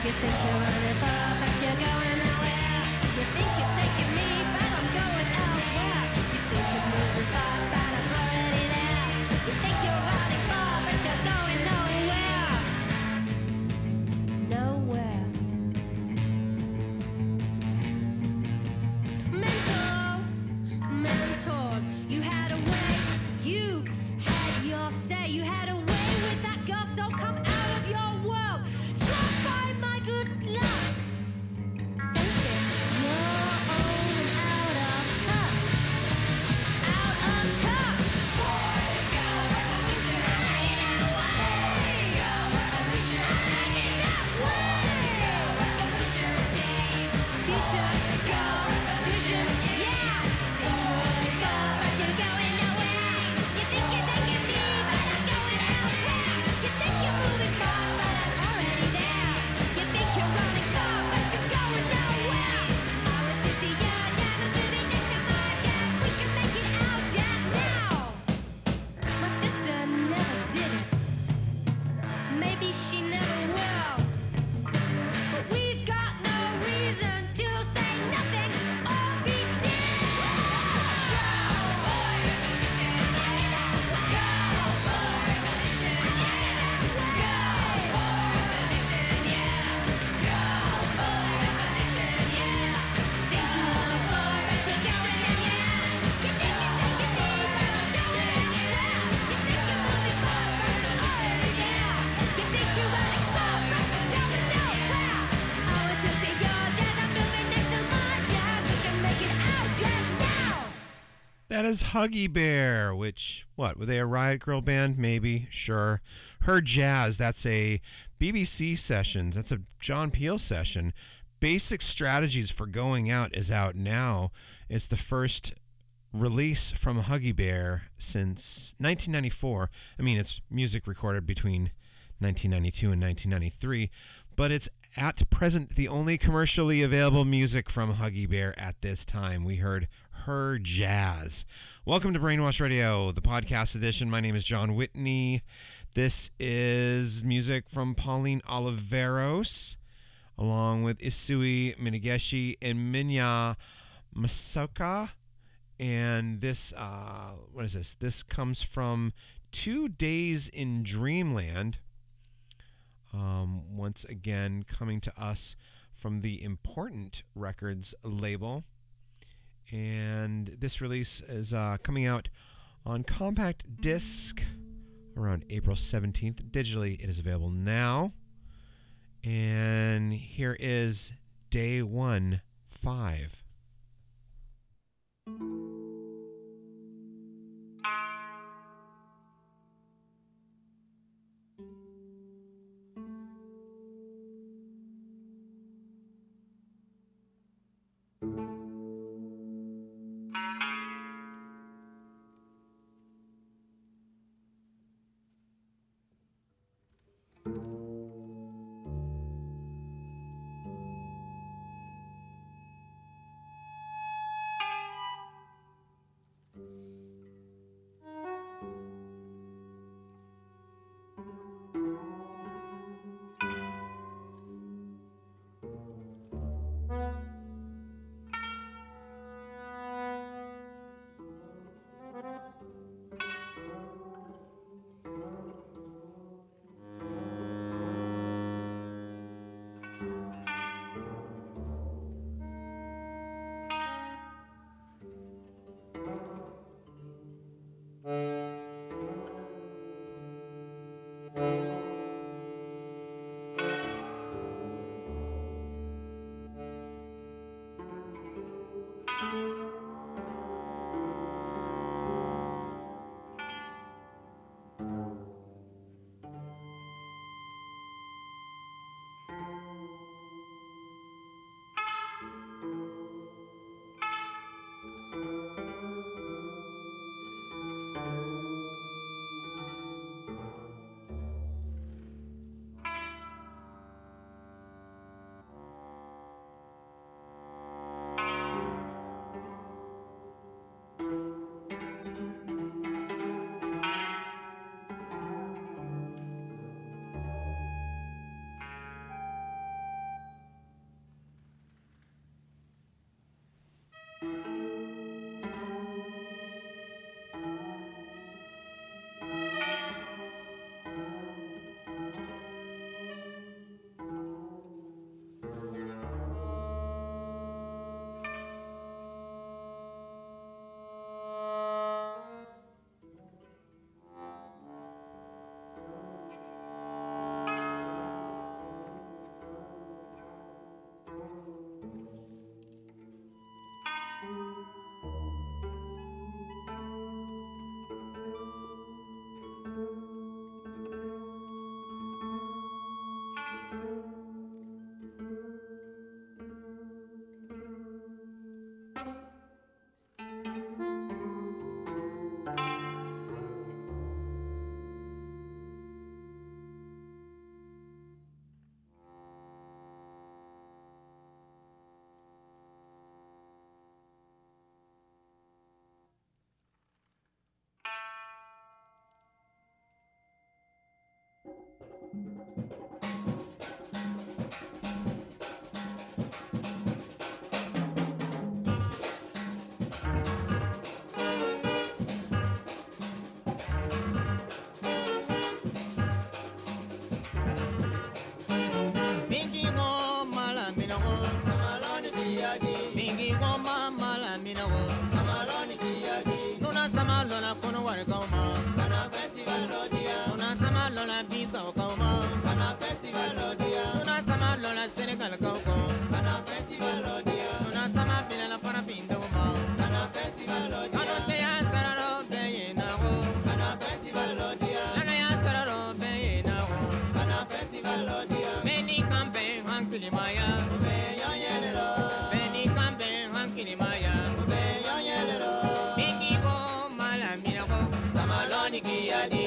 You think you're running far, but you're going nowhere. You think you're taking me, but I'm going elsewhere. You think you're moving fast, but I'm already there. You think you're running far, but you're going nowhere. Nowhere. Mentor, you had a way, you had your say, you had a way with that girl, so come out of your world, struck by my good luck. Face it, you're old and out of touch. Out of touch. Boy, girl, revolution, hanging that way. Girl, revolution, hanging that way. Girl, revolution, sees future. Girl, revolution, yeah. Think you're running far, but you're going nowhere. You think you're taking me, but I'm going elsewhere. You think you're moving far, but I'm already there. You think you're running far, but you're going nowhere. Oh, it's easy, yeah, yeah, I'm moving next to my gas. We can make it out just now. My sister never did it. Maybe she never will. But we've got no reason to say nothing or be still. Go, boy, revolution, yeah. Go, boy, revolution, yeah. Go, boy, revolution, yeah. Go, boy, revolution, yeah. Think you're running far, but you're going nowhere. You think you're taking me, but I'm going yeah. You think you're moving fast, but I'm already there. You think you're running far, but you're going nowhere. Oh, it's easy, you're dead. I'm moving next to my jazz. We can make it out just now. That is Huggy Bear, which, what, were they a Riot Grrrl band? Maybe, sure. Her Jazz, that's a BBC sessions. That's a John Peel session. Basic Strategies for Going Out is out now. It's the first release from Huggy Bear since 1994. I mean, it's music recorded between 1992 and 1993, but it's at present the only commercially available music from Huggy Bear at this time. We heard Her Jazz. Welcome to Brainwash Radio, the podcast edition. My name is John Whitney. This is music from Pauline Oliveros, along with Isui Minageshi and Minya Masaoka. And this, what is this? This comes from 2 Days in Dreamland. Once again, coming to us from the Important Records label. And this release is coming out on compact disc around April 17th. Digitally, it is available now. And here is Day 1, 5. lola kono wari kauma. Kana festival odia. Una sama lola bisa kauma. Kana festival odia. Una sama lola Senegal kauko. Kana festival odia. Una sama bila la para pinda uma. Kana festival odia. Kano te ya sararo be na wo. Kana festival odia. Lana ya sararo be na wo. Kana festival odia. Meni kampe hankili maya. Be yo yelero. Meni kampe hankili maya. Be yo yelero. Mingi go mala mina go. Samaloni kiyadi.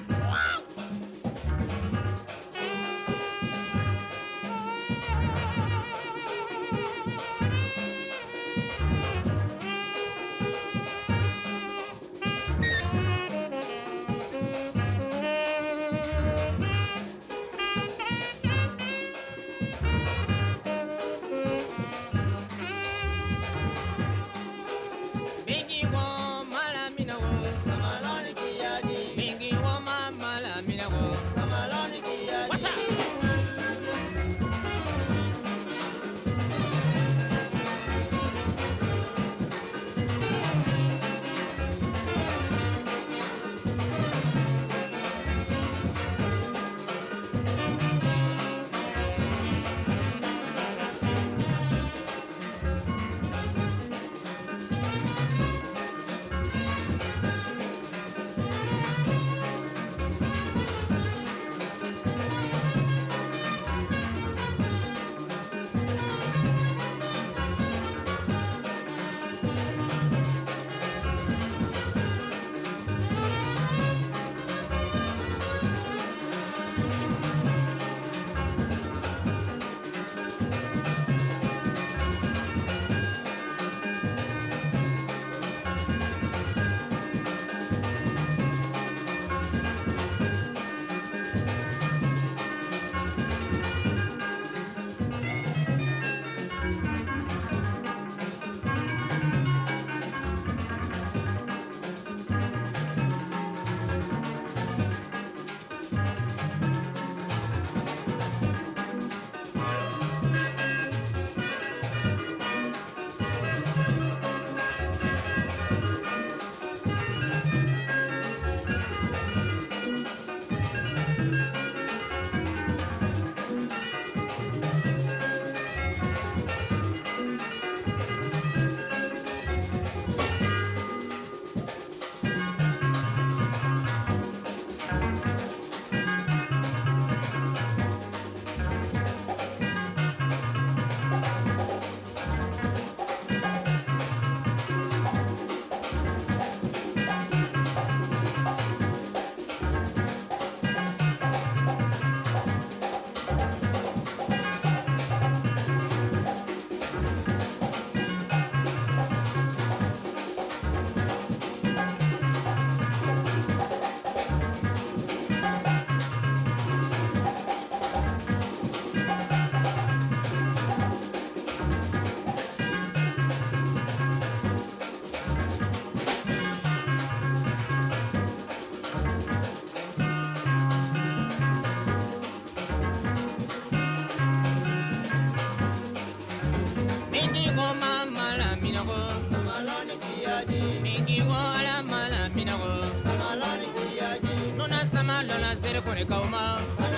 Kauma,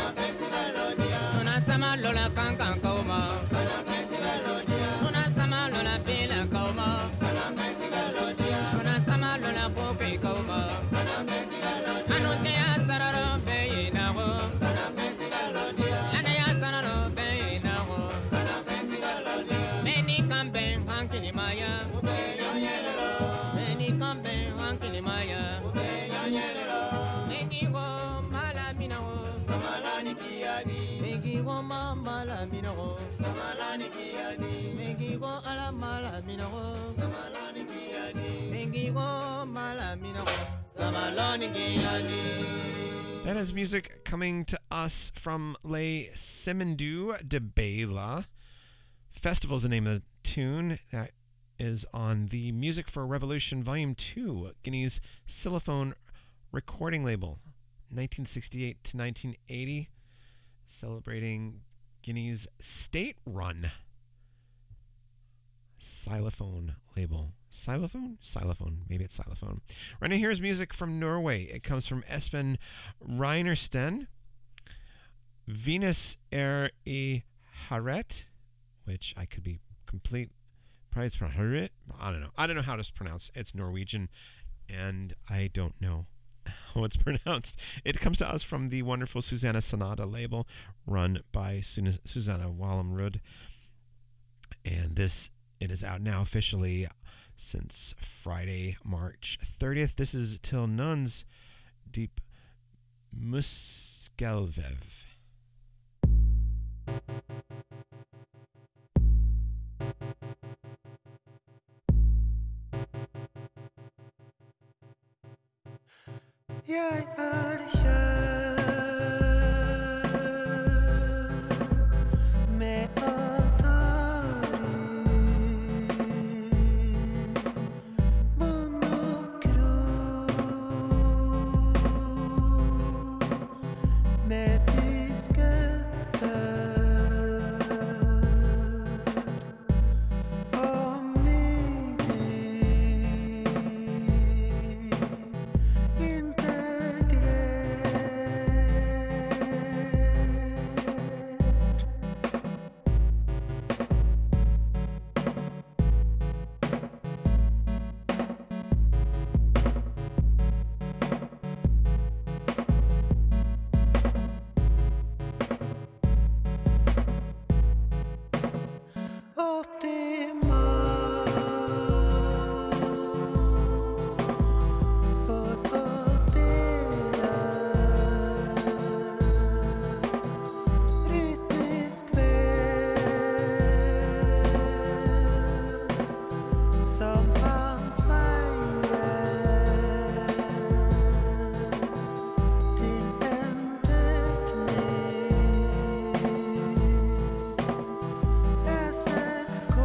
Nuna sama lola kankan kauma, Nuna sama lola pela kauma, Nuna sama lola poke kauma, Anu te ya sararo be na go, Lana ya sararo be na go, Meni kambe hankili maya, Meni kambe hankili maya, Meni go. Samalani kiyadi, Megi go mama la minago. Samalani kiyadi, Megi go ala mala minago. Samalani kiyadi, Megi go mala minago. Samalani kiyadi. That is music coming to us from Les Simandou de Bela. Festival is the name of the tune. That is on the Music for Revolution Volume 2, Guinea's Xylophone recording label. 1968 to 1980, celebrating Guinea's state run. Xylophone label. Xylophone? Maybe it's xylophone. Right now, here's music from Norway. It comes from Espen Reinersten. Venus i Haret, which I could be probably it's pronounced Haret. I don't know. I don't know how to pronounce it. It's Norwegian, and I don't know how it's pronounced. It comes to us from the wonderful Susanna Sonata label, run by Susanna Wallenrud. And it is out now officially since Friday, March 30th. This is Till Nuns Deep Muskelvev. Jeg kjent med Atari monokrom med disketter og sex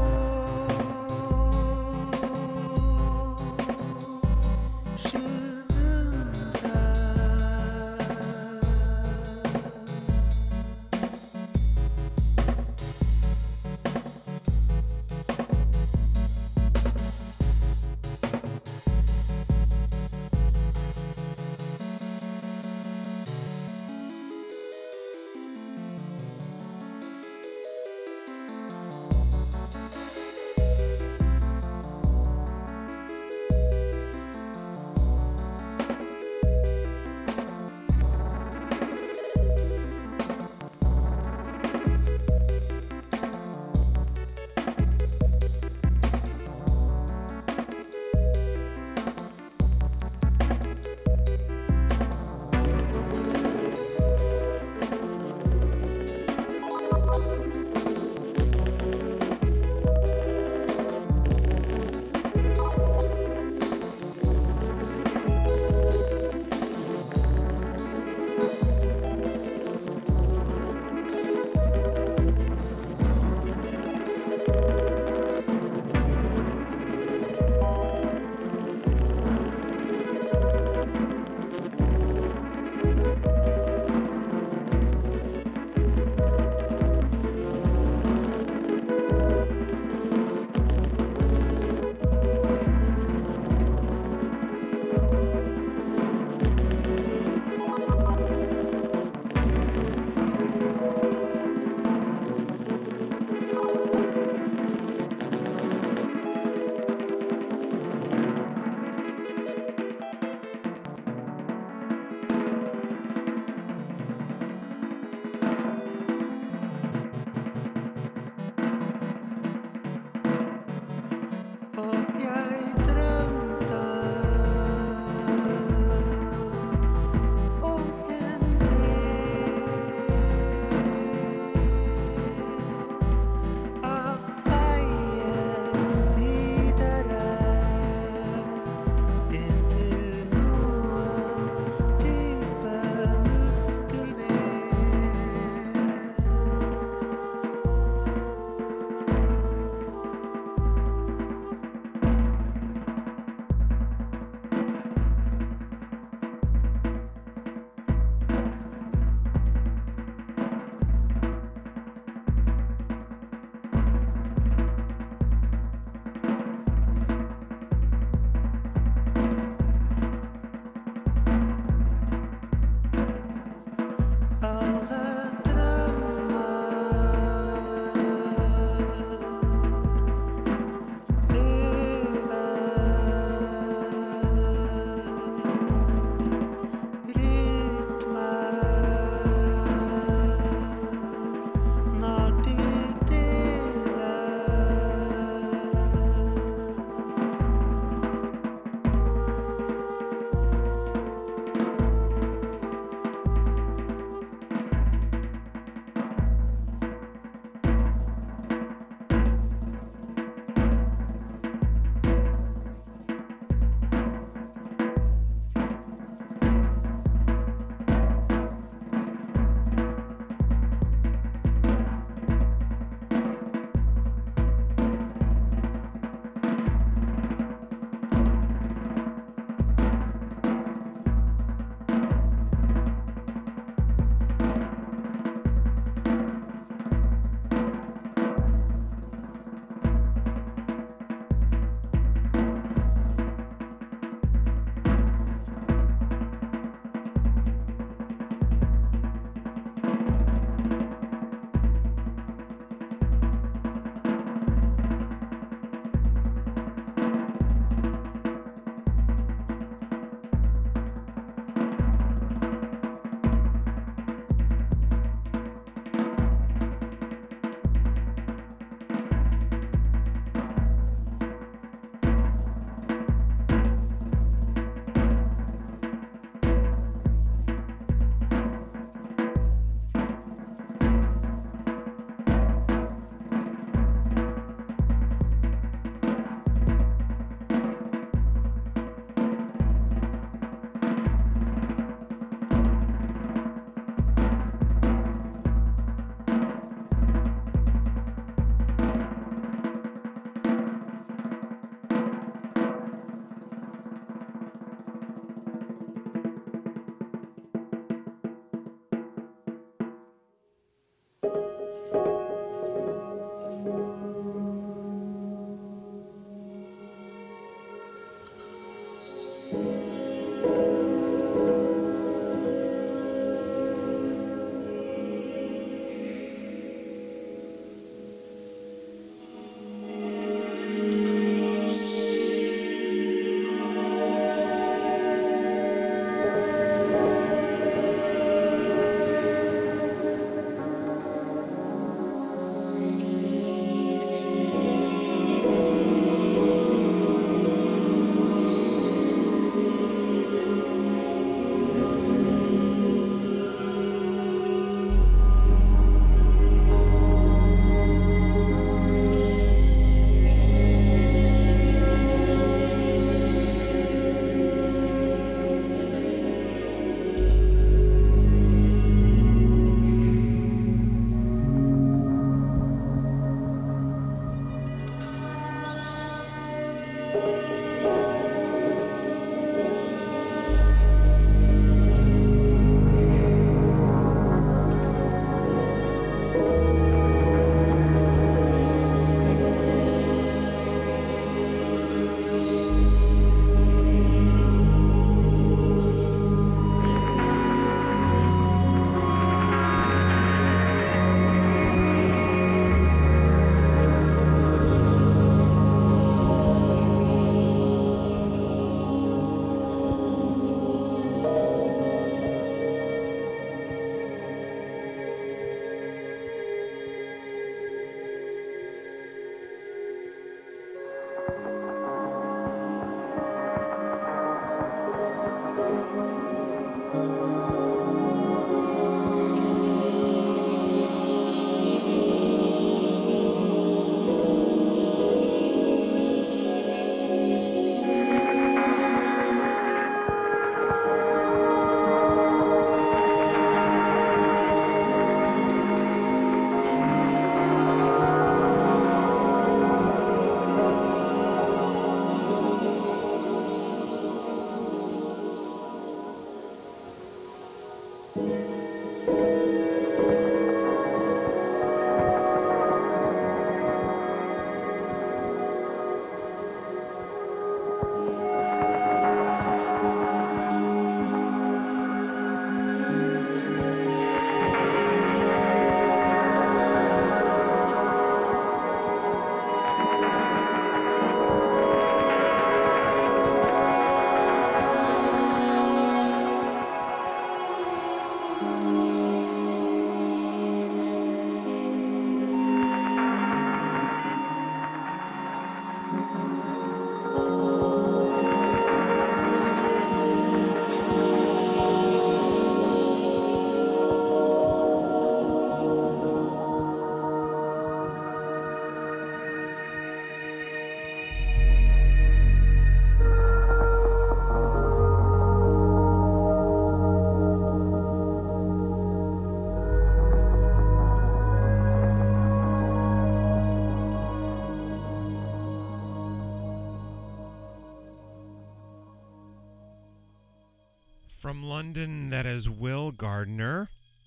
From London, that is Will Gardner,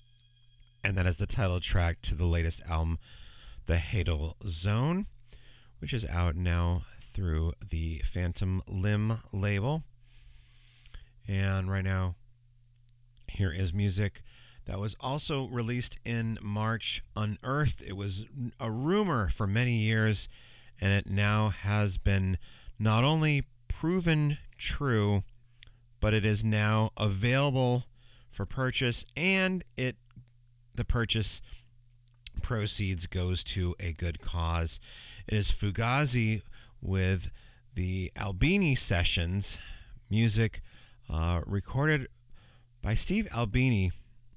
and that is the title track to the latest album, The Hadal Zone, which is out now through the Phantom Limb label. And right now, here is music that was also released in March, Unearthed. It was a rumor for many years, and it now has been not only proven true, but it is now available for purchase, and the purchase proceeds goes to a good cause. It is Fugazi with the Albini Sessions, music recorded by Steve Albini,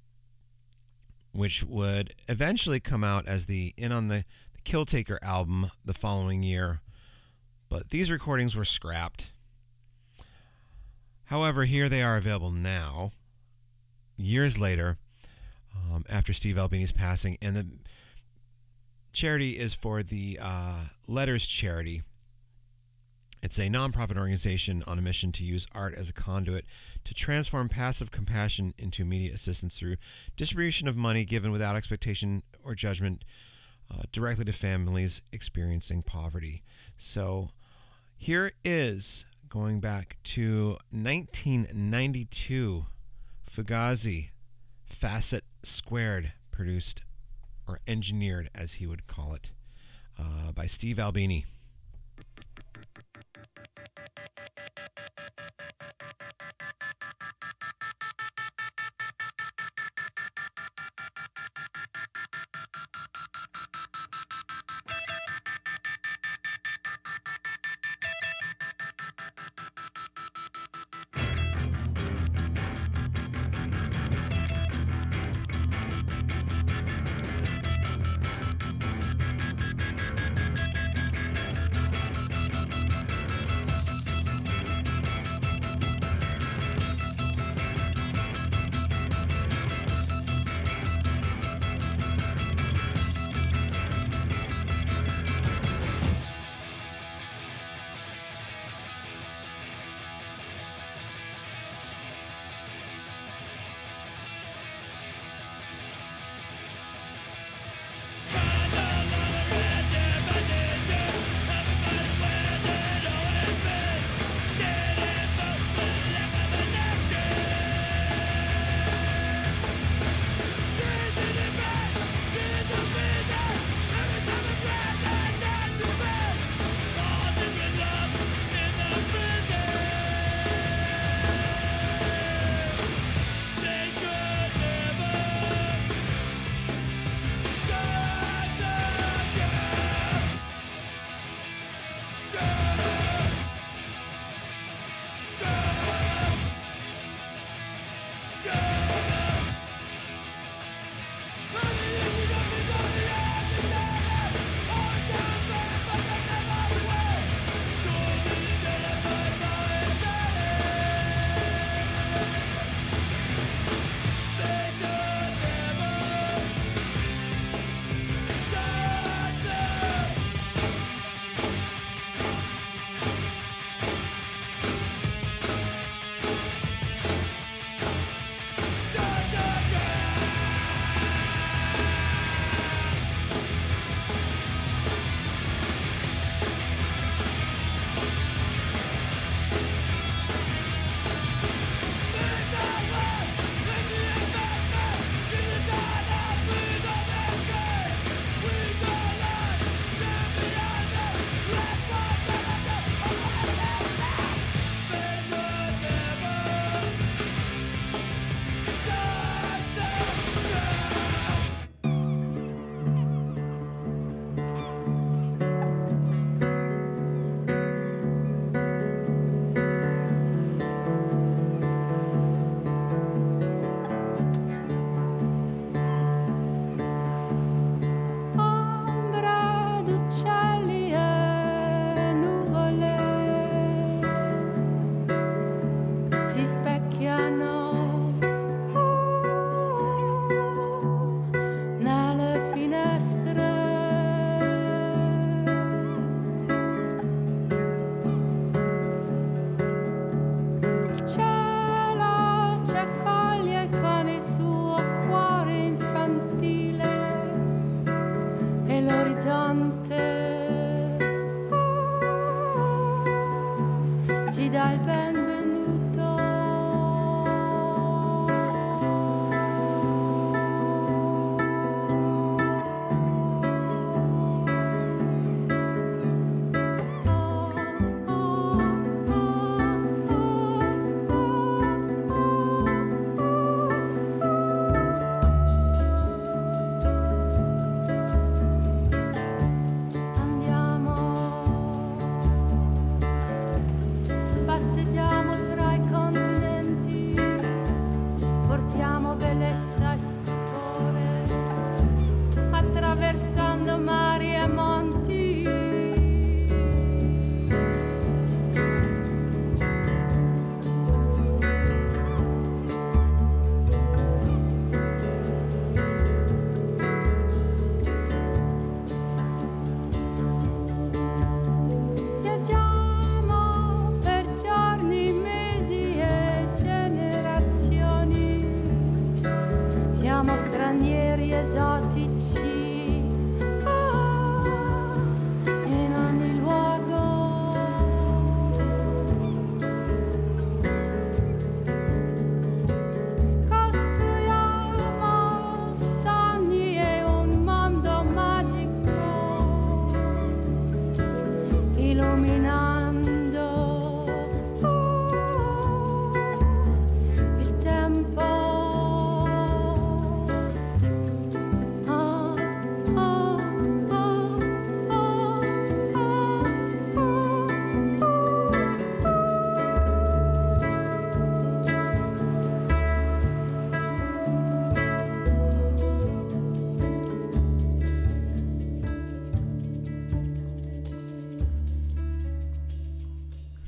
which would eventually come out as the In on the Killtaker album the following year, but these recordings were scrapped. However, here they are available now, years later, after Steve Albini's passing, and the charity is for the Letters charity. It's a nonprofit organization on a mission to use art as a conduit to transform passive compassion into immediate assistance through distribution of money given without expectation or judgment directly to families experiencing poverty. So here is, going back to 1992, Fugazi, Facet Squared, produced or engineered, as he would call it, by Steve Albini.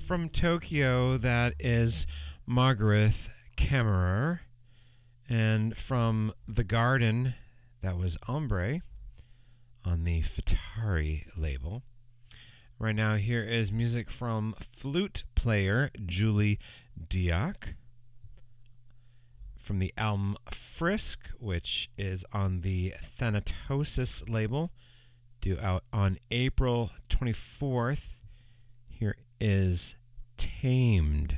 From Tokyo, that is Margaret Kammerer. And from The Garden, that was Ombre on the Fatari label. Right now, here is music from flute player Julie Diak from the album Frisk, which is on the Thanatosis label, due out on April 24th. Here is Tamed.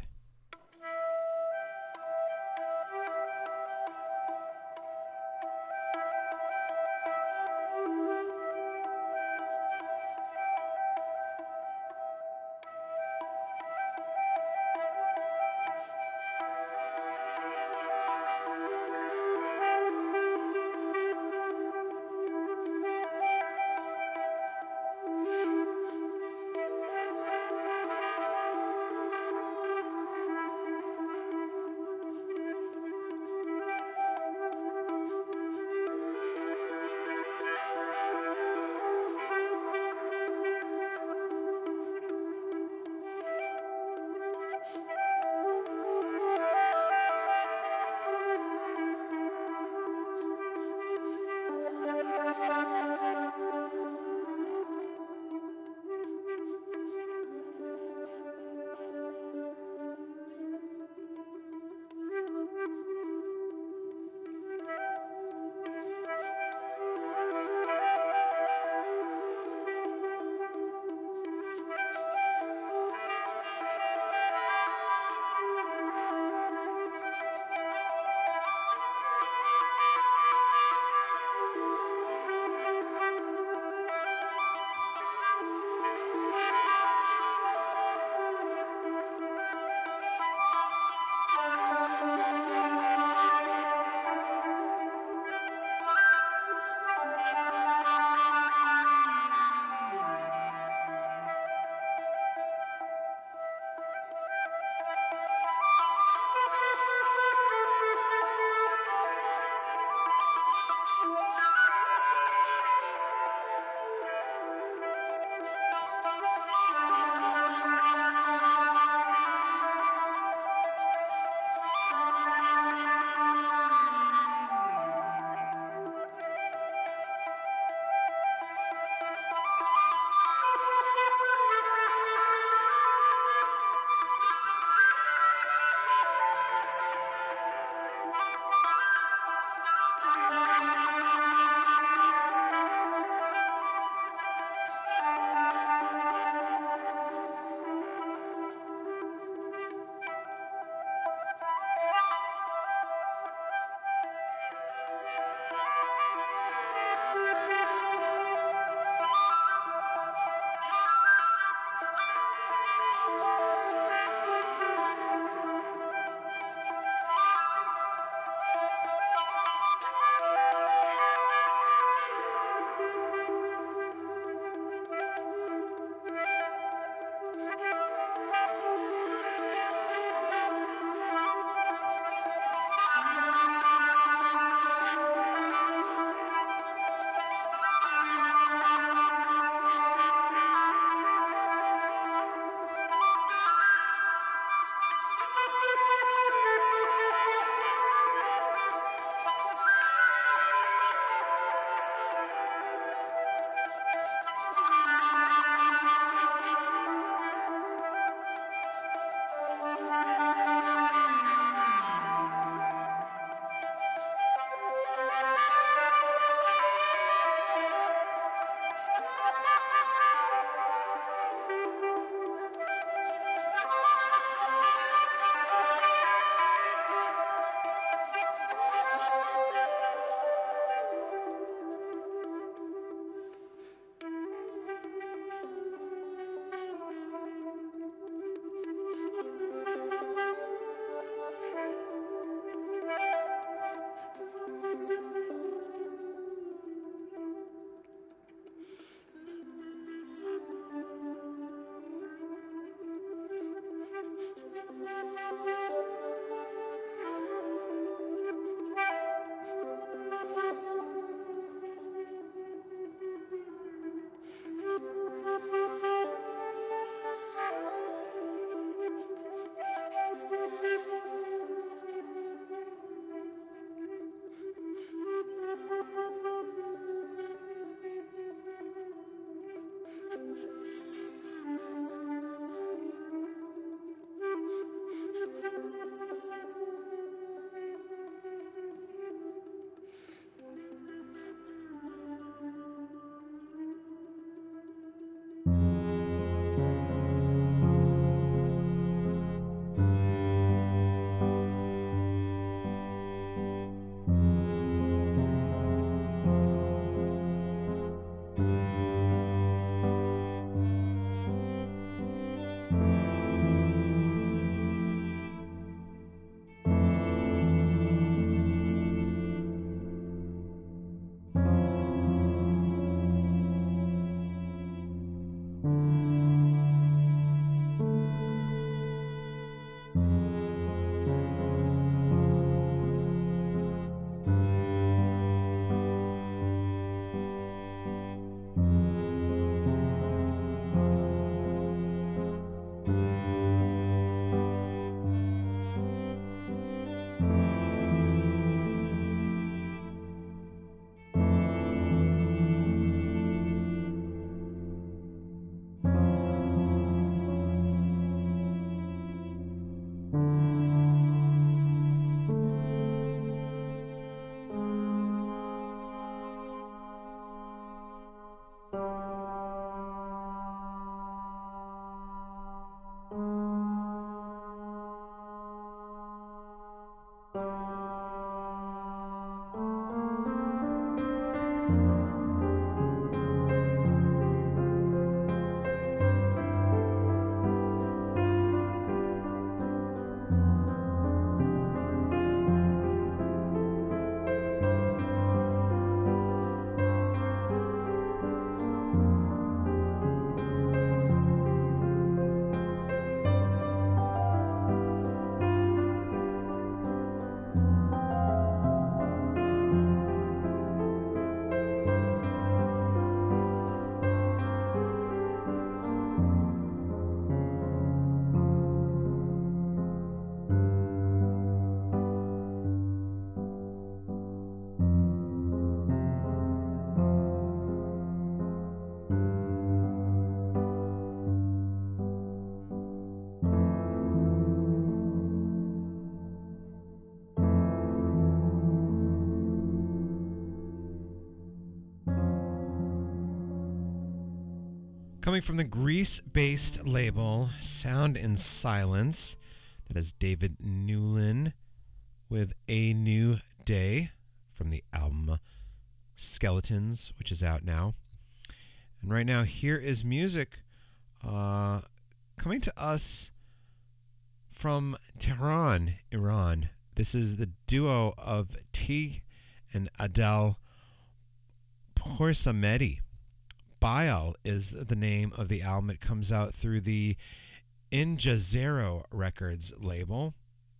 Coming from the Greece-based label Sound in Silence, that is David Newlin with A New Day from the album Skeletons, which is out now. And right now, here is music coming to us from Tehran, Iran. This is the duo of T and Adel Poursamedi. Baal is the name of the album. It comes out through the Injazero Records label.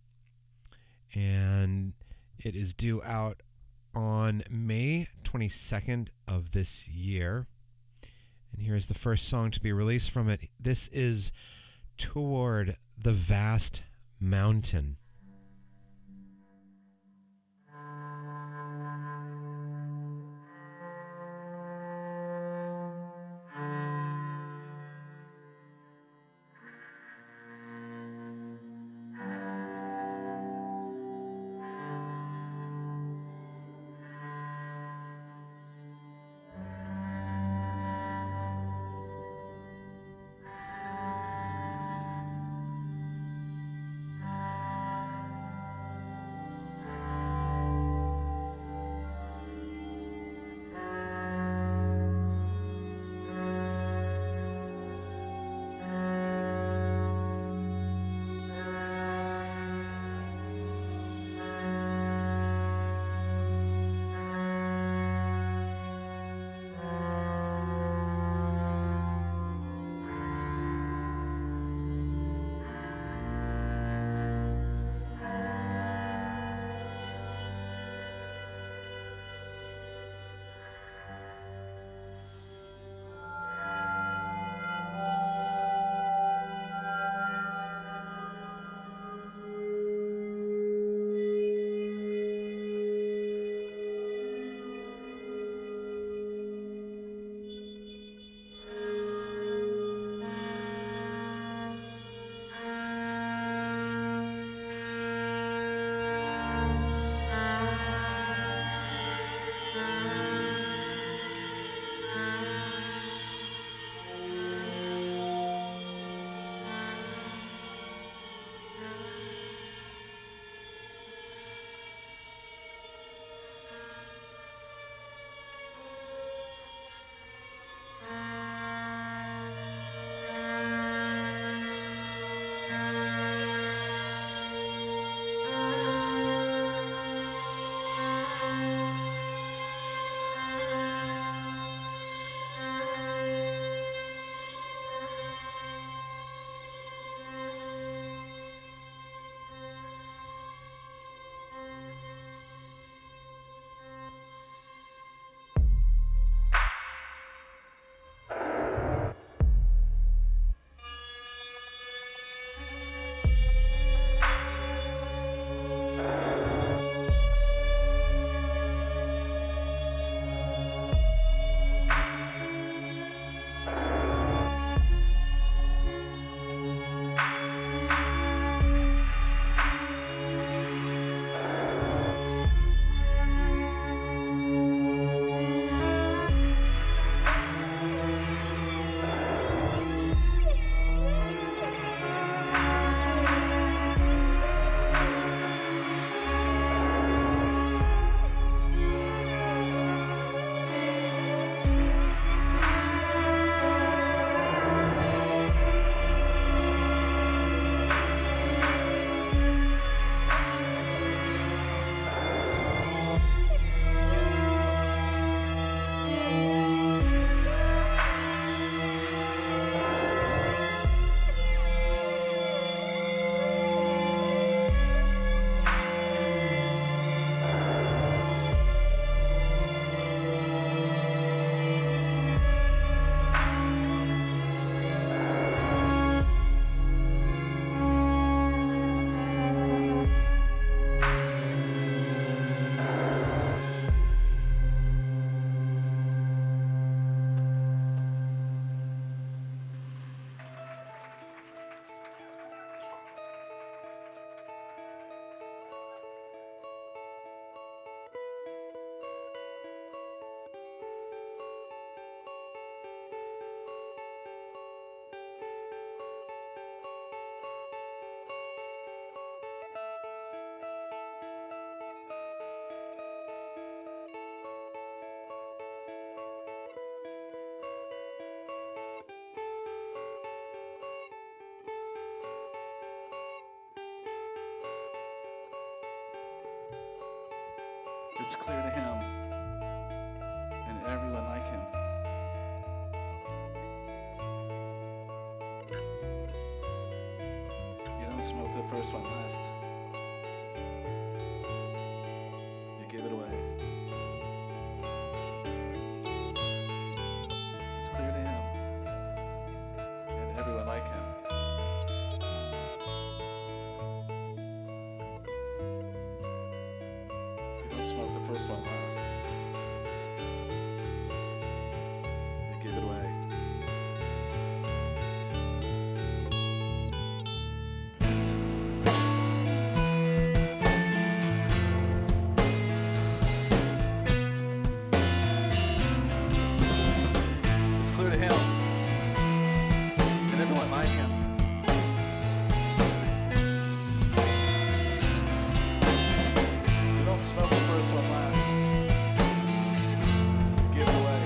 And it is due out on May 22nd of this year. And here's the first song to be released from it. This is Toward the Vast Mountain. It's clear to him and everyone like him. You don't smoke the first one last. You give it away. It's clear to him and everyone like him. You don't smoke the first one last. You give it away. It's clear to him and everyone like him. You don't smoke the first one last. You give it away.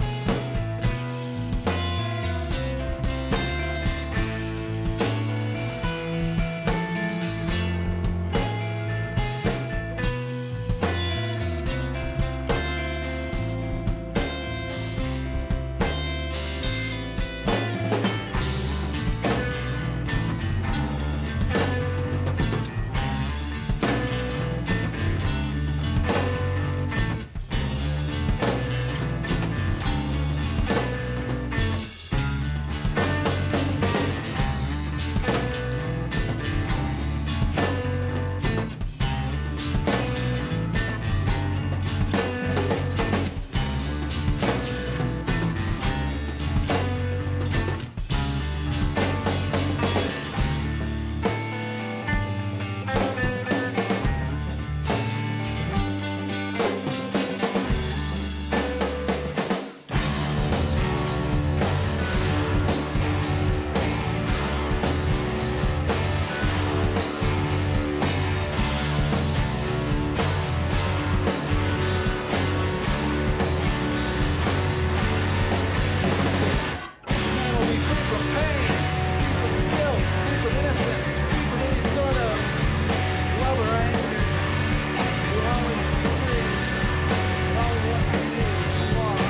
Will be free from pain, free from guilt, free from innocence, free from any sort of love or anger. Will always be free. And all he wants to do is to walk.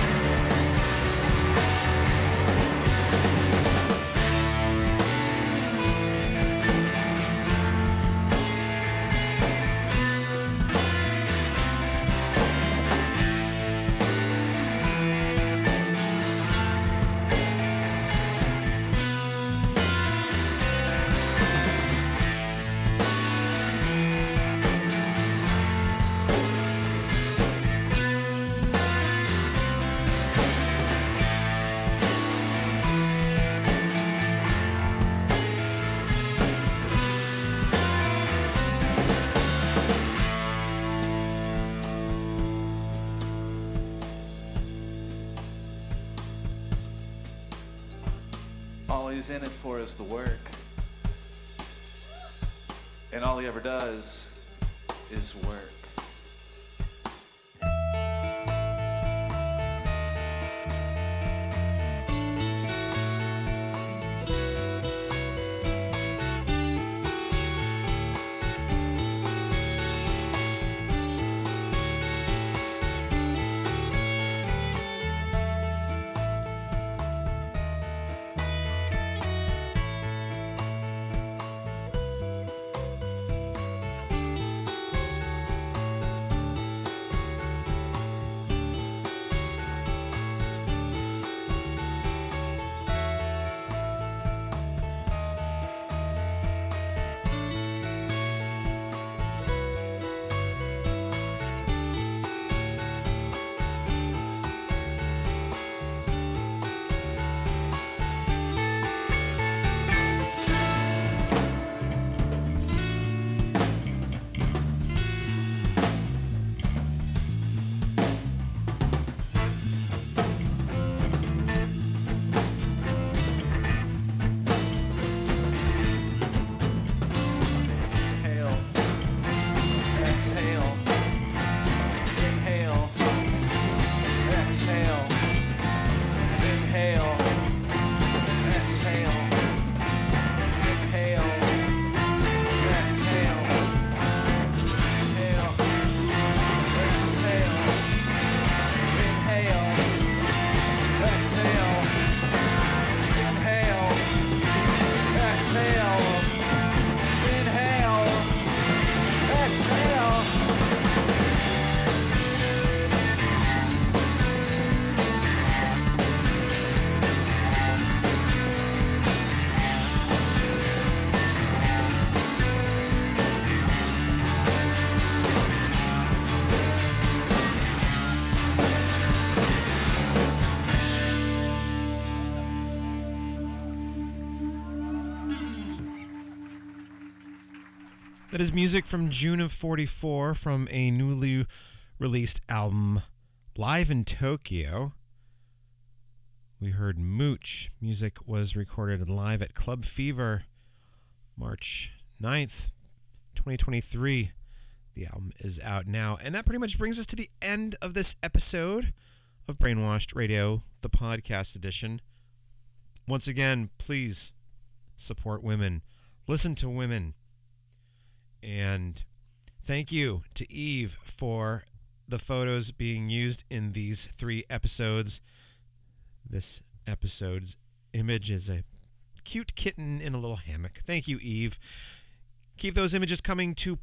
All he's in it for is the work. And all he ever does is work. That is music from June of 44 from a newly released album, Live in Tokyo. We heard Mooch. Music was recorded live at Club Fever, March 9th, 2023. The album is out now. And that pretty much brings us to the end of this episode of Brainwashed Radio, the podcast edition. Once again, please support women. Listen to women. And thank you to Eve for the photos being used in these 3 episodes. This episode's image is a cute kitten in a little hammock. Thank you, Eve. Keep those images coming to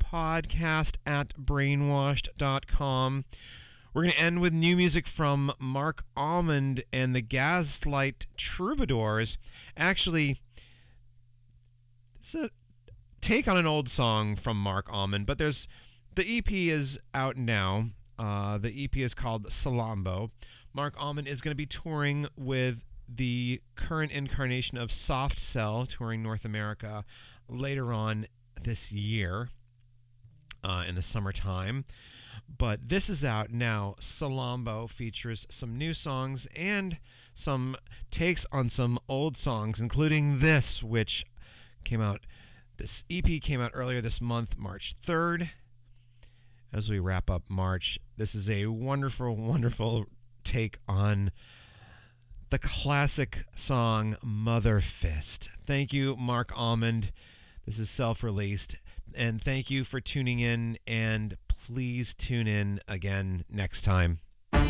podcast@brainwashed.com. We're going to end with new music from Mark Almond and the Gaslight Troubadours. Actually, it's a take on an old song from Mark Almond, but the EP is out now. The EP is called Salambo. Mark Almond is going to be touring with the current incarnation of Soft Cell, touring North America later on this year in the summertime. But this is out now. Salambo features some new songs and some takes on some old songs, including this, which came out. This EP came out earlier this month, March 3rd. As we wrap up March, this is a wonderful, wonderful take on the classic song Mother Fist. Thank you, Mark Almond. This is self-released. And thank you for tuning in, and please tune in again next time.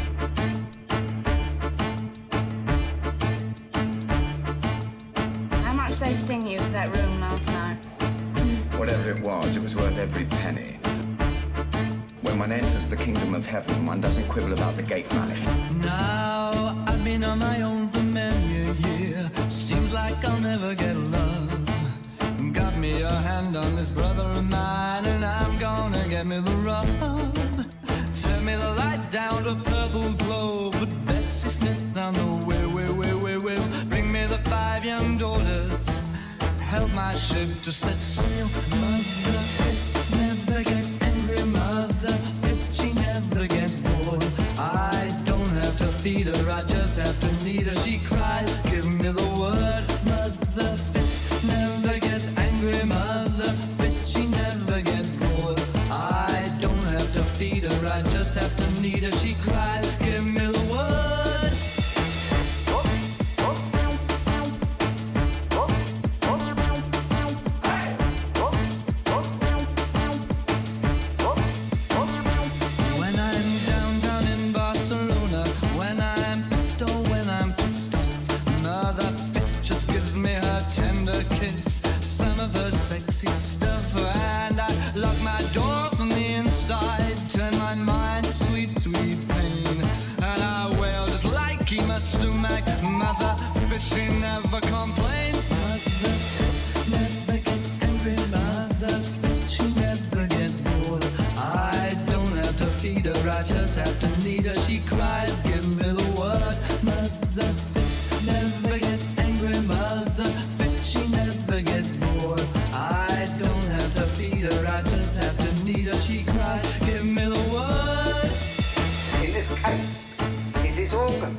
How much they sting you for that room last night? Whatever it was worth every penny. When one enters the kingdom of heaven, one doesn't quibble about the gate money. Now I've been on my own for many a year. Seems like I'll never get love. Got me a hand on this brother of mine, and I'm gonna get me the rub. Turn me the lights down to purple glow. Put Bessie Smith on the wheel. Bring me the 5 young daughters. Help my ship to set sail. Mother Fist never gets angry. Mother Fist, she never gets bored. I don't have to feed her, I just have to need her. She cries, give me the word. Mother Fist never gets angry. Mother Fist, she never gets bored. I don't have to feed her, I just have to need her. She cries, give me the word. When I'm downtown in Barcelona, when I'm pissed or when I'm pissed off, Mother Fist just gives me her tender kiss, some of her sexy stuff, and I lock my door from the inside, turn my mind to sweet, sweet pain, and I wail just like Kima Sumac. Mother Fist, she never complains. Mother Fist never gets angry. Mother Fist, she never gets bored. I don't have to feed her, I just have to need her. She cries, give me the word. Mother Fist never gets angry. Mother Fist, she never gets bored. I don't have to feed her, I just have to need her. She cries, give me the word. In this case, is his organ.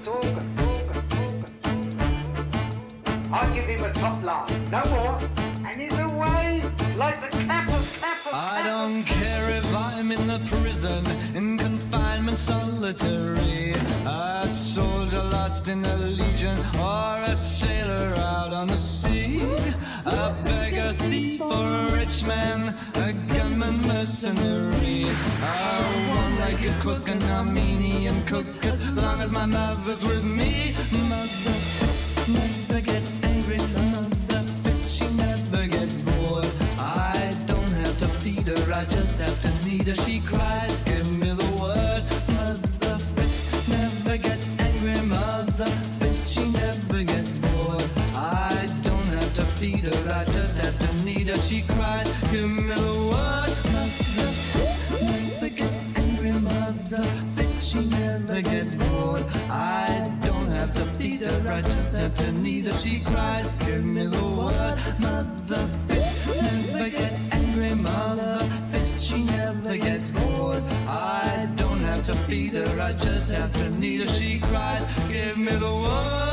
I'll give him a top line, no more, and he's away like the clappers. I don't care if I'm in the prison, in confinement solitary, a soldier lost in the legion, or a sailor out on the sea, a beggar, thief, or a rich man, a gunman, mercenary, a one-legged cook, an Armenian cook, as long as my mother's with me. Mother Fist never gets angry. Mother Fist, she never gets bored. I don't have to feed her, I just have to need her. She cries, give me the word. Mother Fist never gets angry. Mother Fist, she never gets bored. I don't have to feed her, I just have to need her. She cries, give me the word. Mother Fist never gets angry. Mother Fist, she never gets bored. I don't have to feed her, I just have to need her. She cries, give me the word. Mother Fist never gets angry. Mother to feed her, I just have to need her. She cries, give me the word.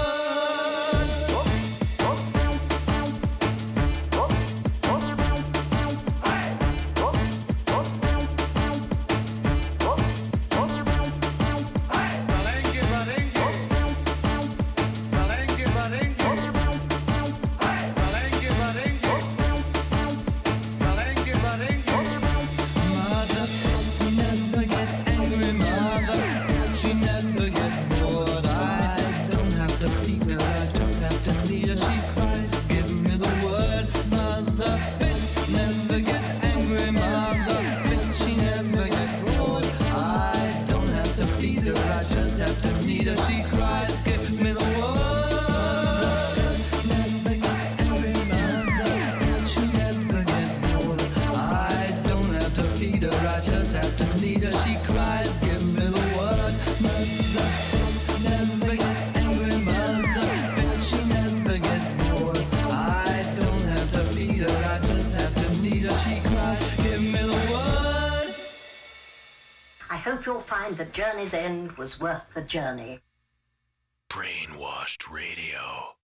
I hope you'll find that Journey's End was worth the journey. Brainwashed Radio.